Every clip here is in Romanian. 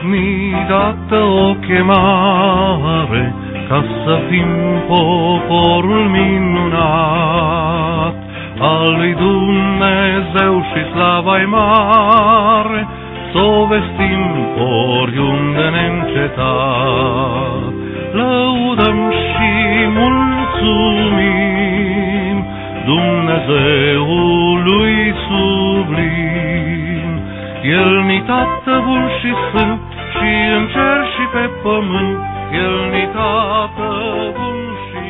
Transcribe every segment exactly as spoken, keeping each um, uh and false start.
ni dată o chemare ca să fim poporul minunat al lui Dumnezeu și slava-i mare, s-o vestim oriunde neîncetat. Lăudăm și mulțumim Dumnezeului sublim. El-ni Tată bun și sfânt, și în cer și pe pământ, El-ni Tată bun și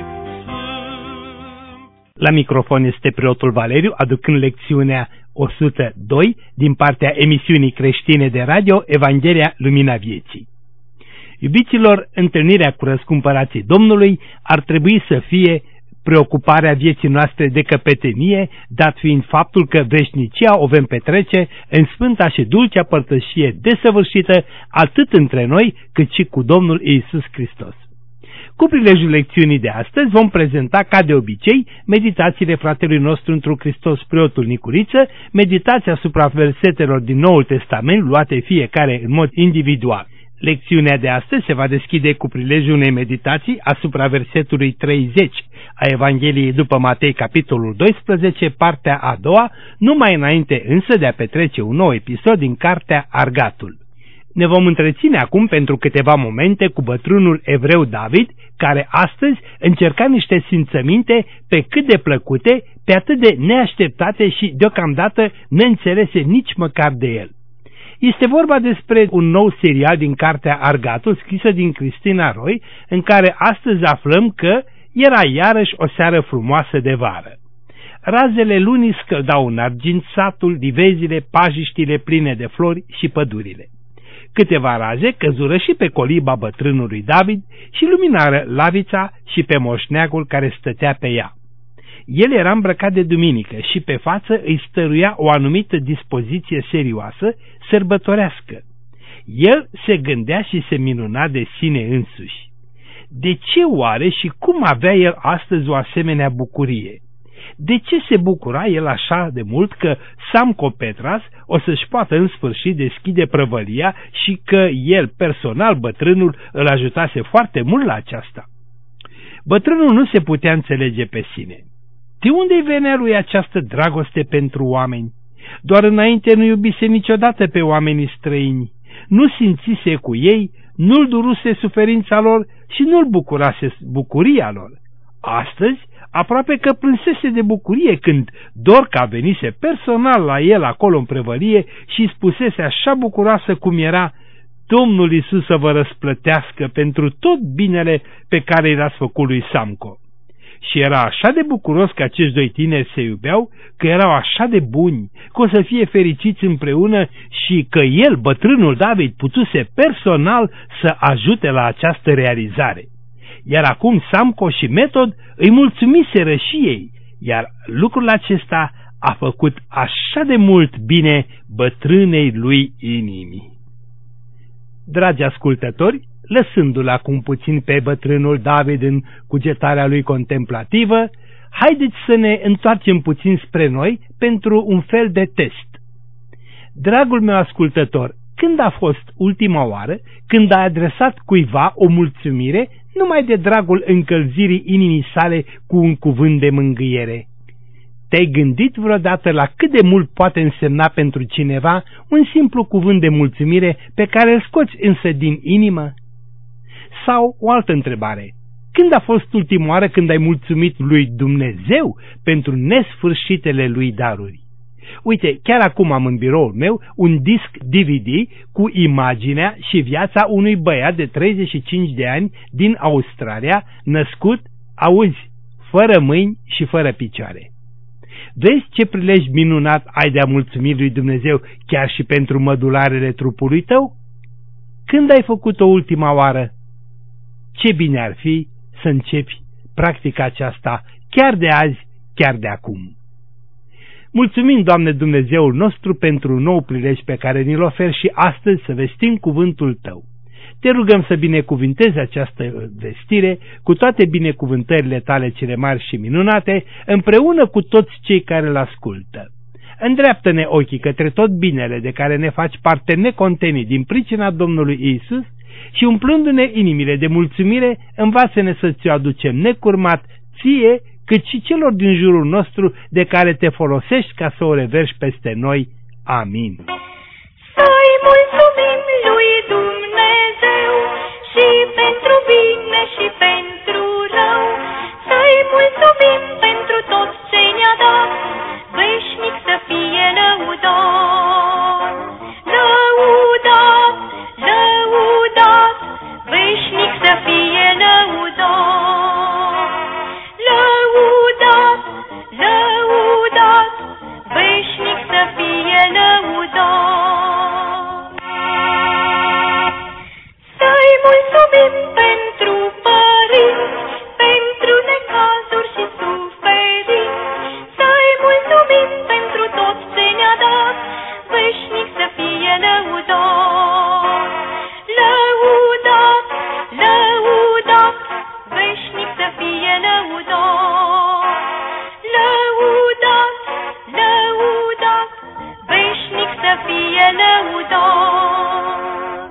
sfânt. La microfon este preotul Valeriu, aducând lecțiunea o sută doi din partea emisiunii creștine de radio Evanghelia Lumina Vieții. Iubiților, întâlnirea cu răscumpărații Domnului ar trebui să fie preocuparea vieții noastre de căpetenie, dat fiind faptul că veșnicia o vom petrece în sfânta și dulcea părtășie desăvârșită atât între noi cât și cu Domnul Iisus Hristos. Cu prilejul lecțiunii de astăzi vom prezenta, ca de obicei, meditațiile fratelui nostru întru Hristos, preotul Nicuriță, meditația asupra versetelor din Noul Testament, luate fiecare în mod individual. Lecțiunea de astăzi se va deschide cu prilejul unei meditații asupra versetului treizeci a Evangheliei după Matei, capitolul doisprezece, partea a doua, numai înainte însă de a petrece un nou episod din cartea Argatul. Ne vom întreține acum pentru câteva momente cu bătrânul evreu David, care astăzi încerca niște simțăminte pe cât de plăcute, pe atât de neașteptate și deocamdată neînțelese nici măcar de el. Este vorba despre un nou serial din cartea Argatul, scrisă din Cristina Roy, în care astăzi aflăm că era iarăși o seară frumoasă de vară. Razele lunii scăldau în argint satul, divezile, pajiștile pline de flori și pădurile. Câteva raze căzură și pe coliba bătrânului David și luminară lavița și pe moșneagul care stătea pe ea. El era îmbrăcat de duminică și pe față îi stăruia o anumită dispoziție serioasă, sărbătorească. El se gândea și se minuna de sine însuși. De ce oare și cum avea el astăzi o asemenea bucurie? De ce se bucura el așa de mult că Samco Petras o să-și poată în sfârșit deschide prăvălia și că el, personal, bătrânul, îl ajutase foarte mult la aceasta? Bătrânul nu se putea înțelege pe sine. De unde-i venea lui această dragoste pentru oameni? Doar înainte nu iubise niciodată pe oamenii străini, nu simțise cu ei, nu-l duruse suferința lor și nu-l bucurase bucuria lor. Astăzi, aproape că plânsese de bucurie când Dorca venise personal la el acolo în prăvălie și spusese așa bucuroasă cum era: Domnul Iisus să vă răsplătească pentru tot binele pe care l-ați făcut lui Samco. Și era așa de bucuros că acești doi tineri se iubeau, că erau așa de buni, că o să fie fericiți împreună și că el, bătrânul David, putuse personal să ajute la această realizare. Iar acum Samco și Metod îi mulțumiseră și ei, iar lucrul acesta a făcut așa de mult bine bătrânei lui inimii. Dragi ascultători, lăsându-l acum puțin pe bătrânul David în cugetarea lui contemplativă, haideți să ne întoarcem puțin spre noi pentru un fel de test. Dragul meu ascultător, când a fost ultima oară când ai adresat cuiva o mulțumire numai de dragul încălzirii inimii sale cu un cuvânt de mângâiere? Te-ai gândit vreodată la cât de mult poate însemna pentru cineva un simplu cuvânt de mulțumire pe care îl scoți însă din inimă? Sau o altă întrebare: când a fost ultima oară când ai mulțumit lui Dumnezeu pentru nesfârșitele lui daruri? Uite, chiar acum am în biroul meu un disc D V D cu imaginea și viața unui băiat de treizeci și cinci de ani din Australia, născut, auzi, fără mâini și fără picioare. Vezi ce prilej minunat ai de a mulțumi lui Dumnezeu chiar și pentru mădularele trupului tău? Când ai făcut-o ultima oară? Ce bine ar fi să începi practica aceasta chiar de azi, chiar de acum. Mulțumim, Doamne Dumnezeul nostru, pentru un nou prilej pe care ni-l oferi și astăzi să vestim cuvântul Tău. Te rugăm să binecuvintezi această vestire cu toate binecuvântările Tale cele mari și minunate, împreună cu toți cei care îl ascultă. îndreaptă-ne ochii către tot binele de care ne faci parte necontenit din pricina Domnului Iisus și umplându-ne inimile de mulțumire, învață-ne să ți-o aducem necurmat ție, cât și celor din jurul nostru de care te folosești ca să o reverși peste noi. Amin. Să-i mulțumim lui Dumnezeu și pentru bine și pentru rău, să-i mulțumim pentru tot ce ne-a dat, veșnic să fie lăudat. Lăudat, lăudat, veșnic să fie lăudat. Lăudat, lăudat, veșnic să fie lăudat. Să-i mulțumim pentru părinți, pentru necazuri și suferinți, să-i mulțumim pentru tot ce ne-a dat, veșnic să fie lăudat. Lăudat, lăudat, veșnic să fie lăudat. Lăudat, lăudat, veșnic să fie lăudat.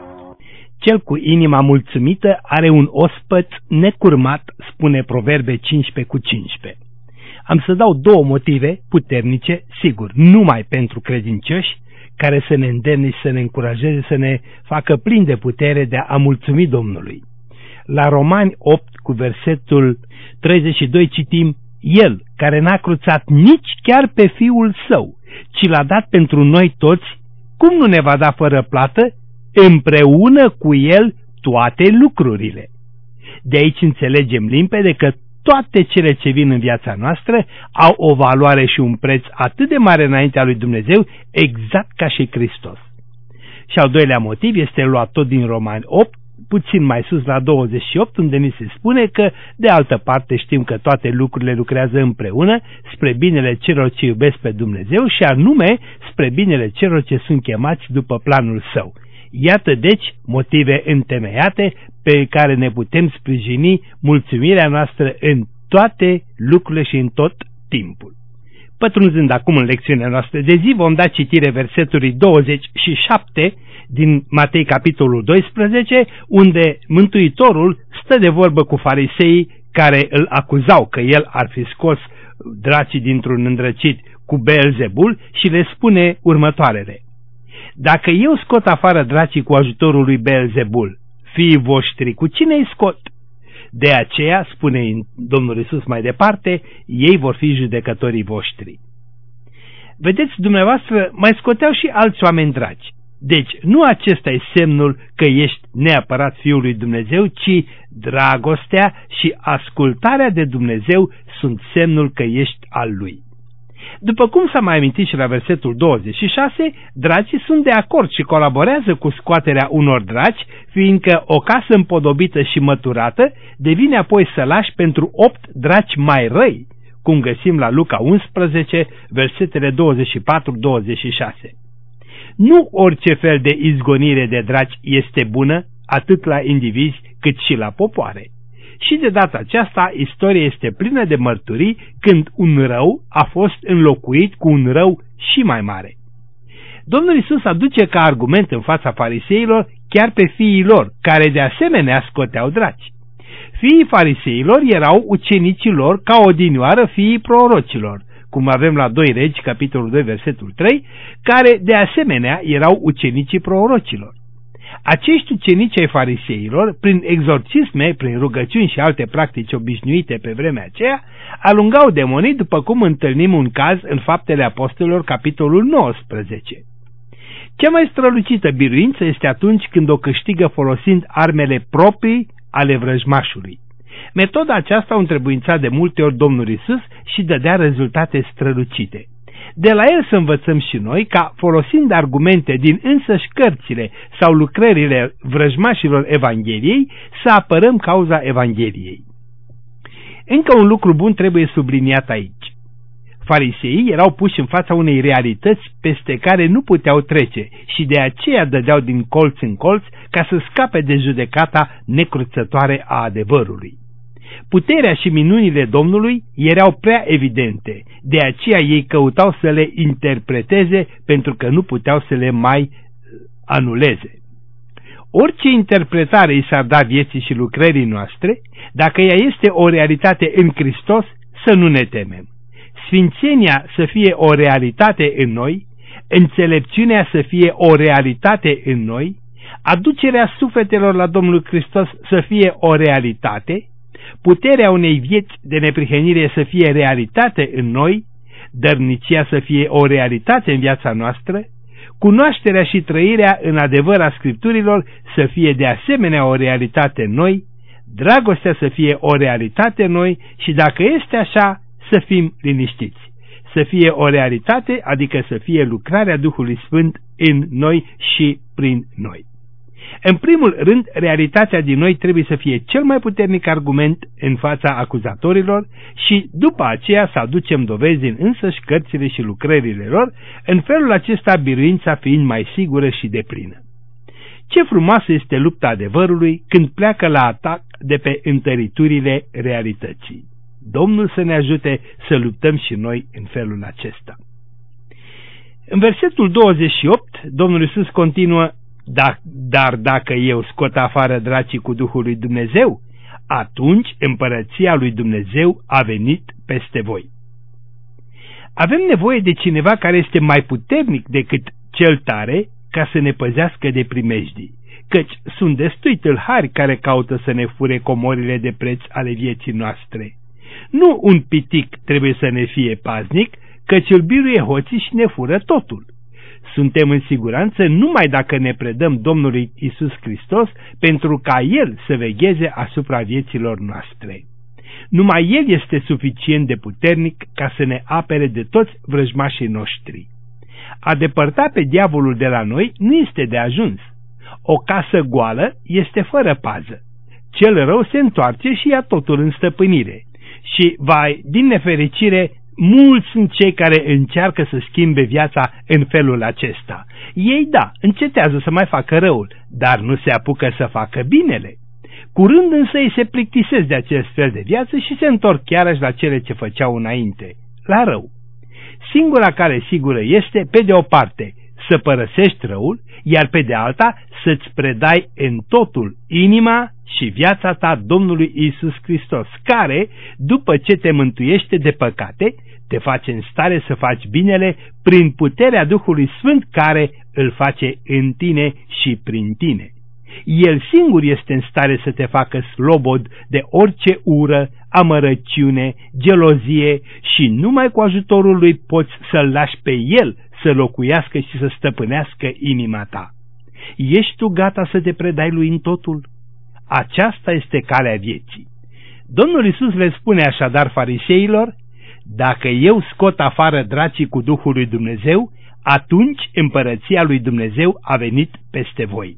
Cel cu inima mulțumită are un ospăț necurmat, spune Proverbe cincisprezece cu cincisprezece. Am să dau două motive puternice, sigur, numai pentru credincioși, care să ne îndemne și să ne încurajeze, să ne facă plini de putere de a mulțumi Domnului. La Romani opt, cu versetul treizeci și doi, citim: El, care n-a cruțat nici chiar pe Fiul Său, ci l-a dat pentru noi toți, cum nu ne va da fără plată împreună cu El toate lucrurile? De aici înțelegem limpede că toate cele ce vin în viața noastră au o valoare și un preț atât de mare înaintea lui Dumnezeu, exact ca și Hristos. Și al doilea motiv este luat tot din Romani opt, puțin mai sus la douăzeci și opt, unde ni se spune că, de altă parte, știm că toate lucrurile lucrează împreună spre binele celor ce iubesc pe Dumnezeu și anume spre binele celor ce sunt chemați după planul Său. Iată deci motive întemeiate pe care ne putem sprijini mulțumirea noastră în toate lucrurile și în tot timpul. Pătrunzând acum în lecțiunea noastră de zi, vom da citire versetului douăzeci și șapte din Matei capitolul doisprezece, unde Mântuitorul stă de vorbă cu fariseii care îl acuzau că el ar fi scos dracii dintr-un îndrăcit cu Beelzebul și le spune următoarele: Dacă eu scot afară dracii cu ajutorul lui Beelzebul, fiii voștri, cu cine îi scot? De aceea, spune Domnul Iisus mai departe, ei vor fi judecătorii voștri. Vedeți, dumneavoastră, mai scoteau și alți oameni draci. Deci, nu acesta e semnul că ești neapărat Fiul lui Dumnezeu, ci dragostea și ascultarea de Dumnezeu sunt semnul că ești al Lui. După cum s-a mai amintit și la versetul douăzeci și șase, dracii sunt de acord și colaborează cu scoaterea unor draci, fiindcă o casă împodobită și măturată devine apoi sălaș pentru opt draci mai răi, cum găsim la Luca unsprezece, versetele douăzeci și patru douăzeci și șase. Nu orice fel de izgonire de draci este bună, atât la indivizi cât și la popoare. Și de data aceasta, istoria este plină de mărturii când un rău a fost înlocuit cu un rău și mai mare. Domnul Iisus aduce ca argument în fața fariseilor chiar pe fiii lor, care de asemenea scoteau draci. Fiii fariseilor erau ucenicii lor ca odinioară fiii prorocilor, cum avem la doi Regi, capitolul doi, versetul trei, care de asemenea erau ucenicii prorocilor. Acești ucenici ai fariseilor, prin exorcisme, prin rugăciuni și alte practici obișnuite pe vremea aceea, alungau demonii, după cum întâlnim un caz în Faptele Apostolilor, capitolul nouăsprezece. Cea mai strălucită biruință este atunci când o câștigă folosind armele proprii ale vrăjmașului. Metoda aceasta o întrebuința de multe ori Domnul Iisus și dădea rezultate strălucite. De la el să învățăm și noi ca, folosind argumente din însăși cărțile sau lucrările vrăjmașilor Evangheliei, să apărăm cauza Evangheliei. Încă un lucru bun trebuie subliniat aici. Fariseii erau puși în fața unei realități peste care nu puteau trece și de aceea dădeau din colț în colț ca să scape de judecata necruțătoare a adevărului. Puterea și minunile Domnului erau prea evidente, de aceea ei căutau să le interpreteze pentru că nu puteau să le mai anuleze. Orice interpretare i s-ar da vieții și lucrării noastre, dacă ea este o realitate în Hristos, să nu ne temem. Sfințenia să fie o realitate în noi, înțelepciunea să fie o realitate în noi, aducerea sufletelor la Domnul Hristos să fie o realitate, puterea unei vieți de neprihănire să fie realitate în noi, dărnicia să fie o realitate în viața noastră, cunoașterea și trăirea în adevăr a Scripturilor să fie de asemenea o realitate în noi, dragostea să fie o realitate în noi și dacă este așa, să fim liniștiți. Să fie o realitate, adică să fie lucrarea Duhului Sfânt în noi și prin noi. În primul rând, realitatea din noi trebuie să fie cel mai puternic argument în fața acuzatorilor și după aceea să aducem dovezi din însăși cărțile și lucrările lor, în felul acesta biruința fiind mai sigură și deplină. Ce frumoasă este lupta adevărului când pleacă la atac de pe întăriturile realității. Domnul să ne ajute să luptăm și noi în felul acesta. În versetul douăzeci și opt, Domnul Iisus continuă: Da, dar dacă eu scot afară dracii cu Duhul lui Dumnezeu, atunci împărăția lui Dumnezeu a venit peste voi. Avem nevoie de cineva care este mai puternic decât cel tare ca să ne păzească de primejdii, căci sunt destui tâlhari care caută să ne fure comorile de preț ale vieții noastre. Nu un pitic trebuie să ne fie paznic, căci îl biruie hoții și ne fură totul. Suntem în siguranță numai dacă ne predăm Domnului Iisus Hristos pentru ca El să vegheze asupra vieților noastre. Numai El este suficient de puternic ca să ne apere de toți vrăjmașii noștri. A depărta pe diavolul de la noi nu este de ajuns. O casă goală este fără pază. Cel rău se întoarce și ia totul în stăpânire. Și, vai, din nefericire, mulți sunt cei care încearcă să schimbe viața în felul acesta. Ei, da, încetează să mai facă răul, dar nu se apucă să facă binele. Curând însă ei se plictisesc de acest fel de viață și se întorc chiarăși la cele ce făceau înainte, la rău. Singura care sigură este, pe de o parte, să părăsești răul, iar pe de alta să-ți predai în totul inima și viața ta Domnului Iisus Hristos, care, după ce te mântuiește de păcate, te face în stare să faci binele prin puterea Duhului Sfânt care îl face în tine și prin tine. El singur este în stare să te facă slobod de orice ură, amărăciune, gelozie și numai cu ajutorul lui poți să-l lași pe el să locuiască și să stăpânească inima ta. Ești tu gata să te predai lui în totul? Aceasta este calea vieții. Domnul Iisus le spune așadar fariseilor: dacă eu scot afară dracii cu Duhul lui Dumnezeu, atunci împărăția lui Dumnezeu a venit peste voi.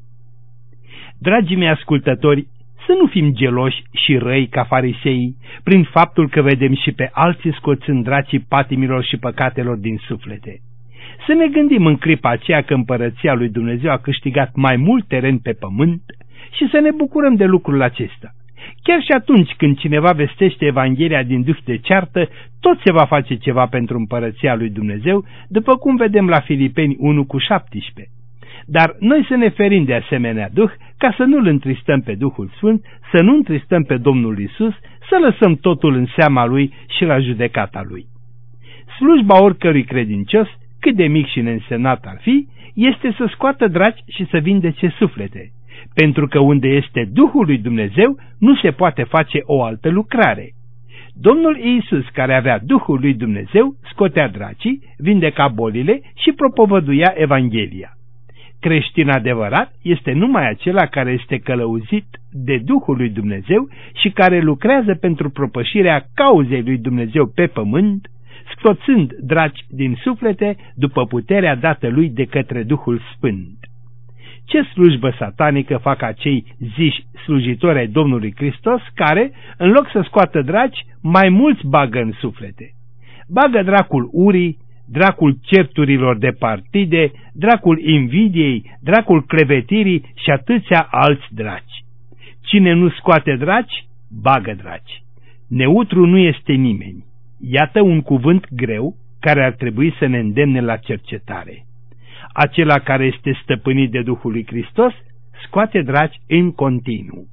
Dragii mei ascultători, să nu fim geloși și răi ca fariseii, prin faptul că vedem și pe alții scoțând dracii patimilor și păcatelor din suflete. Să ne gândim în clipa aceea că împărăția lui Dumnezeu a câștigat mai mult teren pe pământ și să ne bucurăm de lucrul acesta. Chiar și atunci când cineva vestește Evanghelia din duh de ceartă, tot se va face ceva pentru împărăția lui Dumnezeu, după cum vedem la Filipeni unu cu șaptesprezece. Dar noi să ne ferim de asemenea duh, ca să nu-L întristăm pe Duhul Sfânt, să nu întristăm pe Domnul Iisus, să lăsăm totul în seama Lui și la judecata Lui. Slujba oricărui credincios, cât de mic și neînsemnat ar fi, este să scoată draci și să vindece suflete, pentru că unde este Duhul lui Dumnezeu nu se poate face o altă lucrare. Domnul Iisus, care avea Duhul lui Dumnezeu, scotea dracii, vindeca bolile și propovăduia Evanghelia. Creștin adevărat este numai acela care este călăuzit de Duhul lui Dumnezeu și care lucrează pentru propășirea cauzei lui Dumnezeu pe pământ, scoțând draci din suflete după puterea dată lui de către Duhul Sfânt. Ce slujbă satanică fac acei ziși slujitori ai Domnului Hristos care, în loc să scoată draci, mai mulți bagă în suflete? Bagă dracul urii, dracul certurilor de partide, dracul invidiei, dracul clevetirii și atâția alți draci. Cine nu scoate draci, bagă draci. Neutru nu este nimeni. Iată un cuvânt greu care ar trebui să ne îndemne la cercetare. Acela care este stăpânit de Duhul lui Hristos scoate draci în continuu.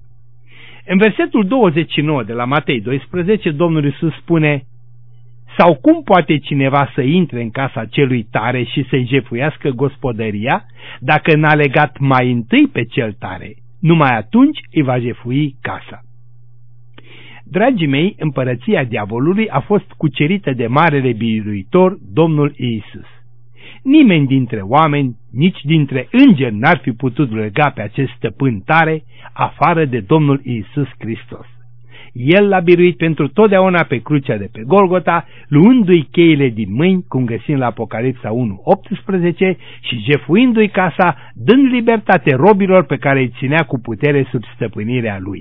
În versetul douăzeci și nouă de la Matei doisprezece, Domnul Iisus spune: sau cum poate cineva să intre în casa celui tare și să-i jefuiască gospodăria, dacă n-a legat mai întâi pe cel tare? Numai atunci îi va jefui casa. Dragii mei, împărăția diavolului a fost cucerită de marele biruitor, Domnul Iisus. Nimeni dintre oameni, nici dintre îngeri n-ar fi putut lega pe acest stăpân tare, afară de Domnul Iisus Hristos. El l-a biruit pentru totdeauna pe crucea de pe Golgota, luându-i cheile din mâini, cum găsim la Apocalipsa unu optsprezece, și jefuindu-i casa, dând libertate robilor pe care îi ținea cu putere sub stăpânirea lui.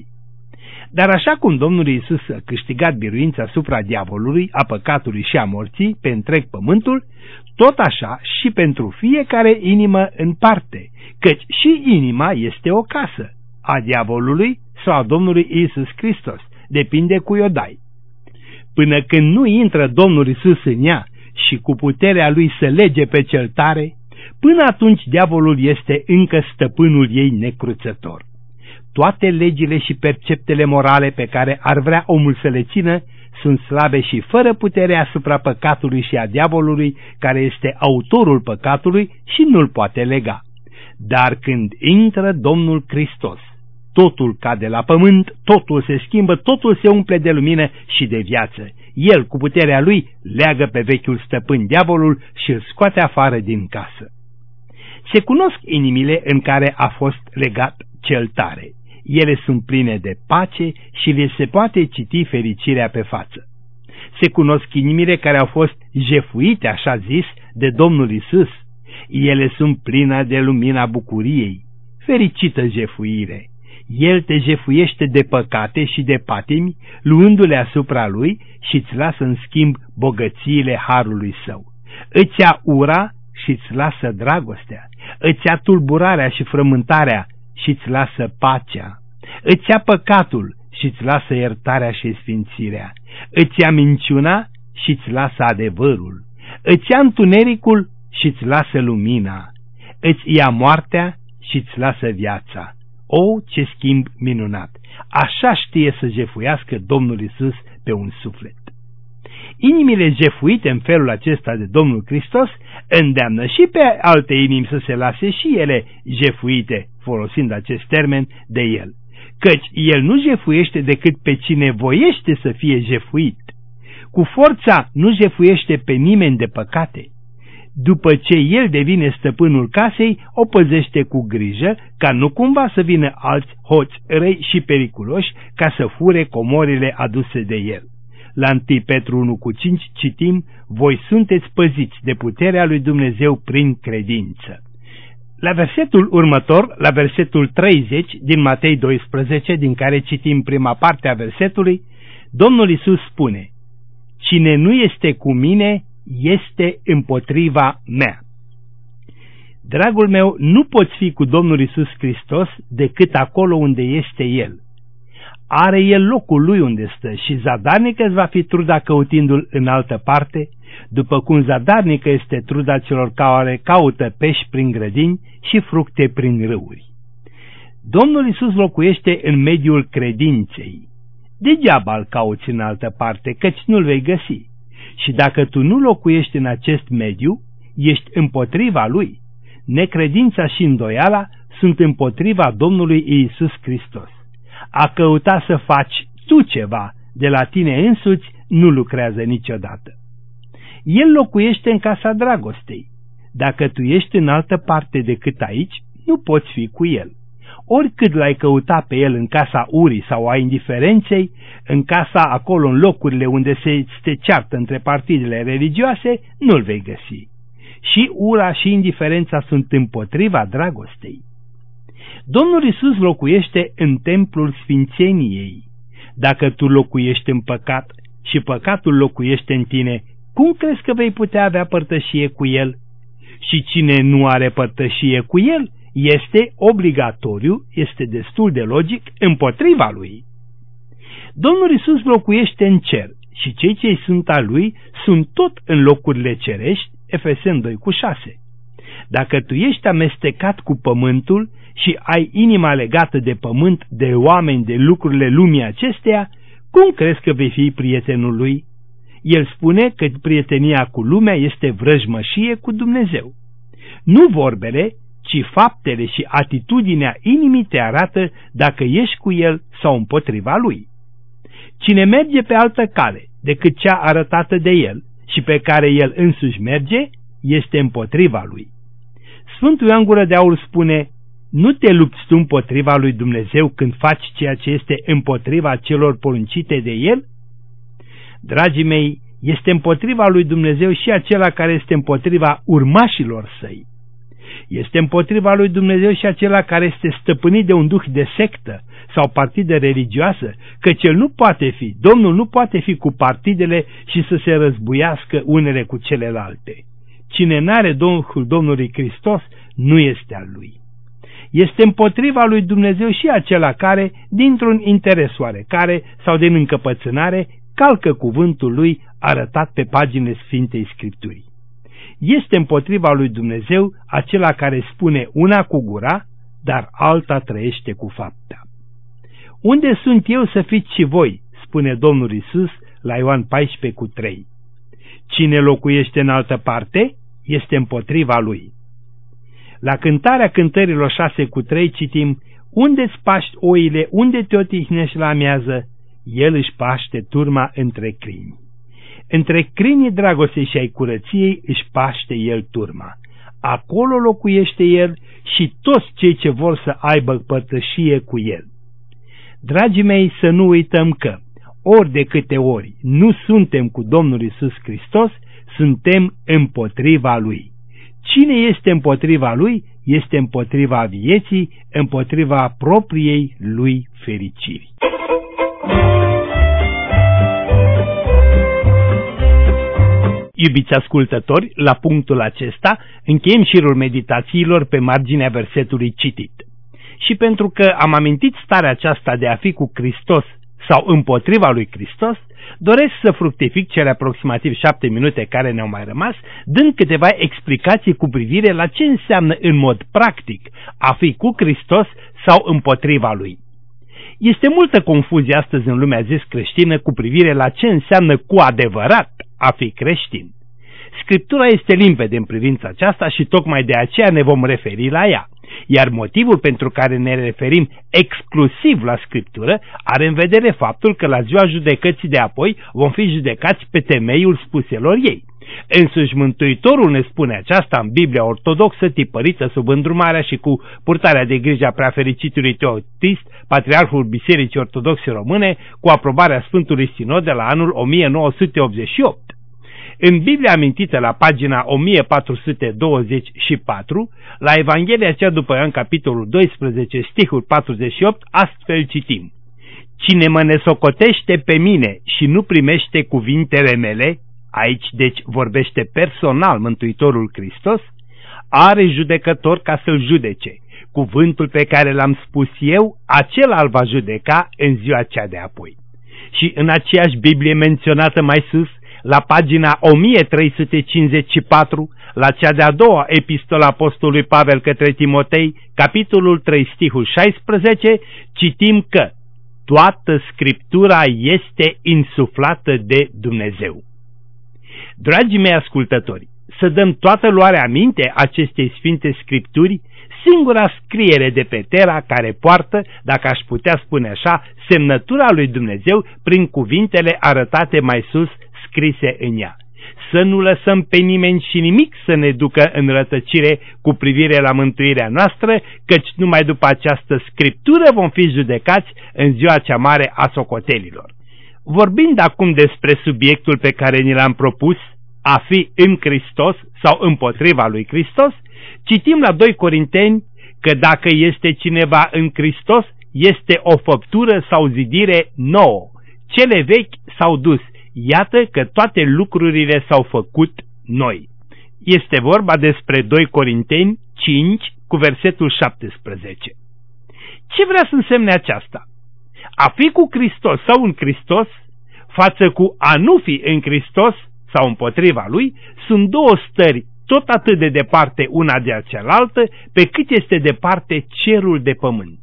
Dar așa cum Domnul Iisus a câștigat biruința asupra diavolului, a păcatului și a morții pe întreg pământul, tot așa și pentru fiecare inimă în parte, căci și inima este o casă, a diavolului sau a Domnului Iisus Hristos, depinde cui o dai. Până când nu intră Domnul Iisus în ea și cu puterea lui să lege pe cel tare, până atunci diavolul este încă stăpânul ei necruțător. Toate legile și perceptele morale pe care ar vrea omul să le țină sunt slabe și fără putere asupra păcatului și a diavolului, care este autorul păcatului și nu-l poate lega. Dar când intră Domnul Hristos, totul cade la pământ, totul se schimbă, totul se umple de lumină și de viață. El, cu puterea lui, leagă pe vechiul stăpân diavolul și îl scoate afară din casă. Se cunosc inimile în care a fost legat cel tare. Ele sunt pline de pace și le se poate citi fericirea pe față. Se cunosc inimile care au fost jefuite, așa zis, de Domnul Isus. Ele sunt pline de lumina bucuriei. Fericită jefuire! El te jefuiește de păcate și de patimi, luându-le asupra lui și îți lasă în schimb bogățiile harului său. Îți ia ura și îți lasă dragostea. Îți ia tulburarea și frământarea și îți lasă pacea. Îți ia păcatul și îți lasă iertarea și sfințirea. Îți ia minciuna și îți lasă adevărul. Îți ia întunericul și îți lasă lumina. Îți ia moartea și îți lasă viața. O, ce schimb minunat! Așa știe să jefuiască Domnul Iisus pe un suflet. Inimile jefuite în felul acesta de Domnul Hristos îndeamnă și pe alte inimi să se lase și ele jefuite, folosind acest termen, de El. Căci El nu jefuiește decât pe cine voiește să fie jefuit. Cu forța nu jefuiește pe nimeni de păcate. După ce El devine stăpânul casei, o păzește cu grijă ca nu cumva să vină alți hoți răi și periculoși ca să fure comorile aduse de El. La întâi Petru unu cu cinci citim: voi sunteți păziți de puterea lui Dumnezeu prin credință. La versetul următor, la versetul treizeci din Matei doisprezece, din care citim prima parte a versetului, Domnul Iisus spune: cine nu este cu mine este împotriva mea. Dragul meu, nu poți fi cu Domnul Iisus Hristos decât acolo unde este El. Are El locul Lui unde stă și zadarnică îți va fi truda căutindu-L în altă parte, după cum zadarnică este truda celor care caută pești prin grădini și fructe prin râuri. Domnul Iisus locuiește în mediul credinței. Degeaba îl cauți în altă parte, căci nu-L vei găsi. Și dacă tu nu locuiești în acest mediu, ești împotriva Lui. Necredința și îndoiala sunt împotriva Domnului Iisus Hristos. A căuta să faci tu ceva de la tine însuți nu lucrează niciodată. El locuiește în casa dragostei. Dacă tu ești în altă parte decât aici, nu poți fi cu El. Oricât l-ai căuta pe El în casa urii sau a indiferenței, în casa acolo, în locurile unde se, se ceartă între partidele religioase, nu-l vei găsi. Și ura și indiferența sunt împotriva dragostei. Domnul Iisus locuiește în templul sfințeniei. Dacă tu locuiești în păcat și păcatul locuiește în tine, cum crezi că vei putea avea părtășie cu El? Și cine nu are părtășie cu El, este obligatoriu, este destul de logic, împotriva Lui. Domnul Iisus locuiește în cer și cei ce sunt a Lui sunt tot în locurile cerești, Efeseni doi cu șase. Dacă tu ești amestecat cu pământul și ai inima legată de pământ, de oameni, de lucrurile lumii acesteia, cum crezi că vei fi prietenul Lui? El spune că prietenia cu lumea este vrăjmășie cu Dumnezeu. Nu vorbele, ci faptele și atitudinea inimii te arată dacă ești cu El sau împotriva Lui. Cine merge pe altă cale decât cea arătată de El și pe care El însuși merge, este împotriva Lui. Sfântul Ioan Gură de Aur spune: nu te lupți tu împotriva lui Dumnezeu când faci ceea ce este împotriva celor poruncite de El? Dragii mei, este împotriva lui Dumnezeu și acela care este împotriva urmașilor săi. Este împotriva lui Dumnezeu și acela care este stăpânit de un duh de sectă sau partidă religioasă, căci el nu poate fi, Domnul nu poate fi cu partidele și să se răzbuiască unele cu celelalte. Cine n-are Duhul Domnului Hristos nu este al Lui. Este împotriva lui Dumnezeu și acela care, dintr-un interes oarecare sau din încăpățânare, calcă cuvântul Lui arătat pe paginile Sfintei Scripturii. Este împotriva lui Dumnezeu acela care spune una cu gura, dar alta trăiește cu fapta. Unde sunt eu să fiți și voi, spune Domnul Iisus la Ioan paisprezece cu trei. Cine locuiește în altă parte este împotriva Lui. La Cântarea Cântărilor șase cu trei citim: unde-ți paști oile, unde te odihnești la amiază, El își paște turma între crini. Între crinii dragostei și ai curăției își paște El turma. Acolo locuiește El și toți cei ce vor să aibă părtășie cu El. Dragii mei, să nu uităm că, ori de câte ori nu suntem cu Domnul Iisus Hristos, suntem împotriva Lui. Cine este împotriva Lui, este împotriva vieții, împotriva propriei Lui fericiri. Iubiți ascultători, la punctul acesta încheiem șirul meditațiilor pe marginea versetului citit. Și pentru că am amintit starea aceasta de a fi cu Hristos sau împotriva lui Hristos, doresc să fructific cele aproximativ șapte minute care ne-au mai rămas, dând câteva explicații cu privire la ce înseamnă în mod practic a fi cu Hristos sau împotriva Lui. Este multă confuzie astăzi în lumea zis creștină cu privire la ce înseamnă cu adevărat a fi creștin. Scriptura este limpede în privința aceasta și tocmai de aceea ne vom referi la ea. Iar motivul pentru care ne referim exclusiv la Scriptură are în vedere faptul că la ziua judecății de apoi vom fi judecați pe temeiul spuselor ei. Însuși Mântuitorul ne spune aceasta în Biblia ortodoxă, tipărită sub îndrumarea și cu purtarea de grijă a preafericitului Teotist, patriarhul Bisericii Ortodoxe Române, cu aprobarea Sfântului Sinod de la anul o mie nouă sute optzeci și opt. În Biblia amintită la pagina o mie patru sute douăzeci și patru, la Evanghelia cea după Ioan, capitolul doisprezece, stihul patruzeci și opt, astfel citim: cine mă nesocotește pe mine și nu primește cuvintele mele, aici deci vorbește personal Mântuitorul Hristos, are judecător ca să-l judece. Cuvântul pe care l-am spus eu, acela îl va judeca în ziua cea de apoi. Și în aceeași Biblie menționată mai sus, la pagina o mie trei sute cincizeci și patru, la cea de-a doua epistola apostolului Pavel către Timotei, capitolul trei, stihul șaisprezece, citim că toată Scriptura este insuflată de Dumnezeu. Dragii mei ascultători, să dăm toată luarea aminte acestei Sfinte Scripturi, singura scriere de pe Tera care poartă, dacă aș putea spune așa, semnătura lui Dumnezeu prin cuvintele arătate mai sus, scrise în ea. Să nu lăsăm pe nimeni și nimic să ne ducă în rătăcire cu privire la mântuirea noastră, căci numai după această Scriptură vom fi judecați în ziua cea mare a socotelilor. Vorbind acum despre subiectul pe care ni l-am propus, a fi în Hristos sau împotriva lui Hristos, citim la doi Corinteni că dacă este cineva în Hristos, este o făptură sau zidire nouă. Cele vechi s-au dus, iată că toate lucrurile s-au făcut noi. Este vorba despre doi Corinteni cinci cu versetul șaptesprezece. Ce vrea să însemne aceasta? A fi cu Hristos sau în Hristos, față cu a nu fi în Hristos sau împotriva Lui, sunt două stări tot atât de departe una de cealaltă, pe cât este departe cerul de pământ.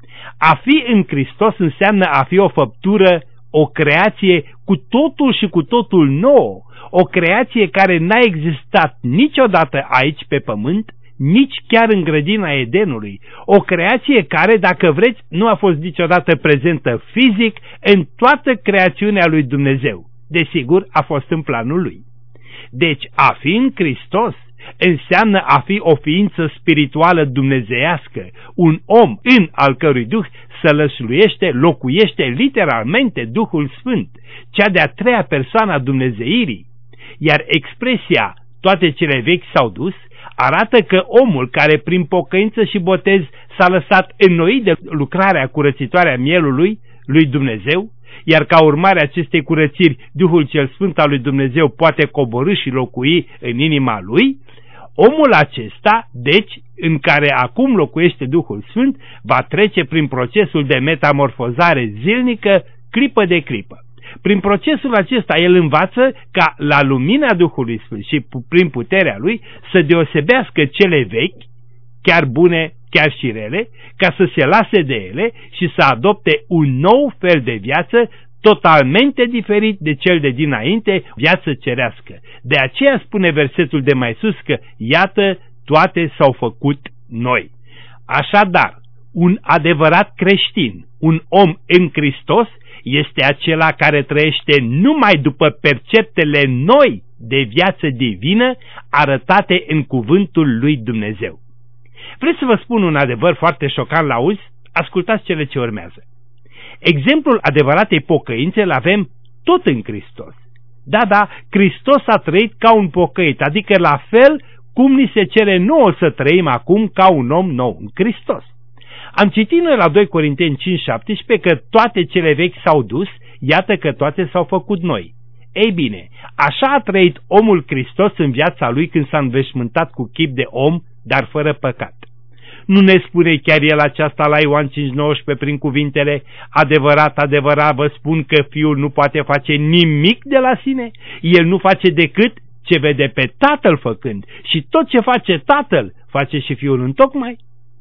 A fi în Hristos înseamnă a fi o făptură, o creație cu totul și cu totul nouă, o creație care n-a existat niciodată aici pe pământ, nici chiar în grădina Edenului, o creație care, dacă vreți, nu a fost niciodată prezentă fizic în toată creațiunea lui Dumnezeu. Desigur, a fost în planul Lui. Deci, a fi în Hristos înseamnă a fi o ființă spirituală dumnezeiască, un om în al cărui Duh sălășluiește, locuiește literalmente Duhul Sfânt, cea de-a treia persoană a dumnezeirii. Iar expresia toate cele vechi s-au dus arată că omul care prin pocăință și botez s-a lăsat înnoit de lucrarea curățitoare a mielului lui Dumnezeu, iar ca urmare a acestei curățiri, Duhul cel Sfânt al lui Dumnezeu poate coborî și locui în inima lui, omul acesta, deci, în care acum locuiește Duhul Sfânt, va trece prin procesul de metamorfozare zilnică, clipă de clipă. Prin procesul acesta el învață ca la lumina Duhului Sfânt și prin puterea lui să deosebească cele vechi, chiar bune, chiar și rele, ca să se lase de ele și să adopte un nou fel de viață totalmente diferit de cel de dinainte, viață cerească. De aceea spune versetul de mai sus că, iată, toate s-au făcut noi. Așadar, un adevărat creștin, un om în Hristos, este acela care trăiește numai după perceptele noi de viață divină arătate în cuvântul lui Dumnezeu. Vreți să vă spun un adevăr foarte șocant la auzi? Ascultați cele ce urmează. Exemplul adevăratei pocăințe îl avem tot în Hristos. Da, da, Hristos a trăit ca un pocăit, adică la fel cum ni se cere nouă să trăim acum ca un om nou în Hristos. Am citit noi la doi Corinteni cinci șaptesprezece că toate cele vechi s-au dus, iată că toate s-au făcut noi. Ei bine, așa a trăit omul Hristos în viața lui când s-a înveșmântat cu chip de om, dar fără păcat. Nu ne spune chiar el aceasta la Ioan cinci nouăsprezece prin cuvintele: adevărat, adevărat vă spun că Fiul nu poate face nimic de la sine, el nu face decât ce vede pe Tatăl făcând și tot ce face Tatăl face și Fiul întocmai.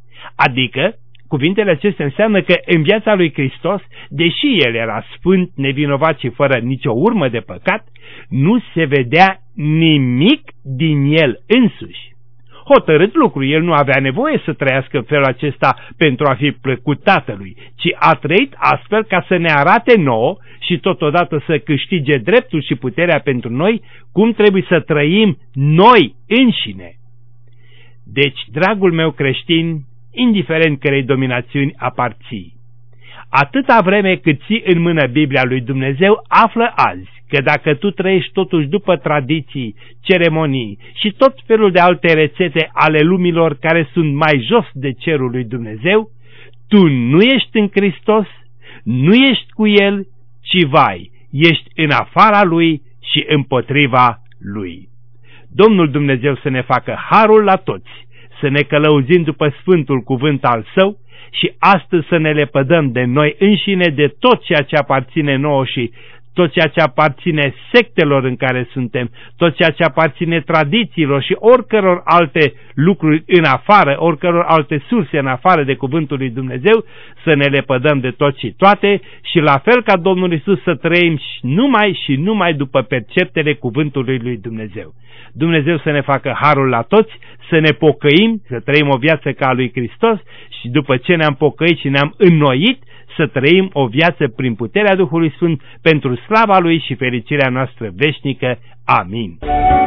Adică, cuvintele acestea înseamnă că în viața lui Hristos, deși el era sfânt, nevinovat și fără nicio urmă de păcat, nu se vedea nimic din el însuși. Hotărât lucru, el nu avea nevoie să trăiască în felul acesta pentru a fi plăcut Tatălui, ci a trăit astfel ca să ne arate nouă și totodată să câștige dreptul și puterea pentru noi cum trebuie să trăim noi înșine. Deci, dragul meu creștin, indiferent cărei dominațiuni aparții, atâta vreme cât ții în mână Biblia lui Dumnezeu, află azi că dacă tu trăiești totuși după tradiții, ceremonii și tot felul de alte rețete ale lumilor care sunt mai jos de cerul lui Dumnezeu, tu nu ești în Hristos, nu ești cu El, ci vai, ești în afara Lui și împotriva Lui. Domnul Dumnezeu să ne facă harul la toți, să ne călăuzim după Sfântul Cuvânt al Său și astăzi să ne lepădăm de noi înșine, de tot ceea ce aparține nouă și tot ceea ce aparține sectelor în care suntem, tot ceea ce aparține tradițiilor și oricăror alte lucruri în afară, oricăror alte surse în afară de cuvântul lui Dumnezeu, să ne lepădăm de tot și toate și la fel ca Domnul Iisus să trăim numai și numai după perceptele cuvântului lui Dumnezeu. Dumnezeu să ne facă harul la toți, să ne pocăim, să trăim o viață ca a lui Hristos și după ce ne-am pocăit și ne-am înnoit, să trăim o viață prin puterea Duhului Sfânt pentru slava Lui și fericirea noastră veșnică. Amin.